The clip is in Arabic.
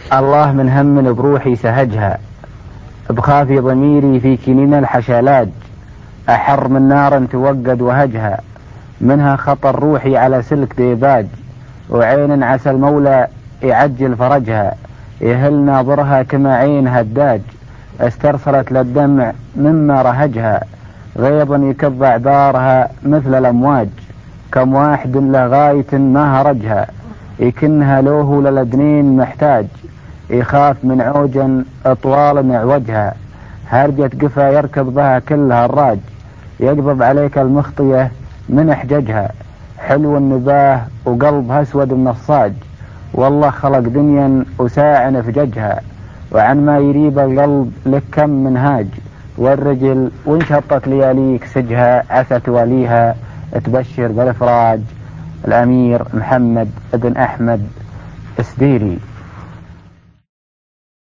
الله من هم بروحي سهجها، بخافي ضميري في كنين الحشالاج، أحر من نار توقد وهجها، منها خطر روحي على سلك ديباج، وعين عسى المولى يعجل فرجها، يهل ناظرها كما عين هداج، استرسلت للدمع مما رهجها، غيظا يكب أعبارها مثل الأمواج، كم واحد لغاية ما هرجها، يكنها لوه للدنين محتاج، يخاف من عوجا أطوال معوجها، هرجة قفا يركض بها كلها الراج، يقبض عليك المخطية من احججها، حلو النباه وقلبها اسود النصاج، والله خلق دنيا وساع نفججها، وعن ما يريب القلب لك كم منهاج، والرجل وانشطت لياليك سجها، عسى تواليها تبشر بالافراج. الامير محمد بن احمد السديري.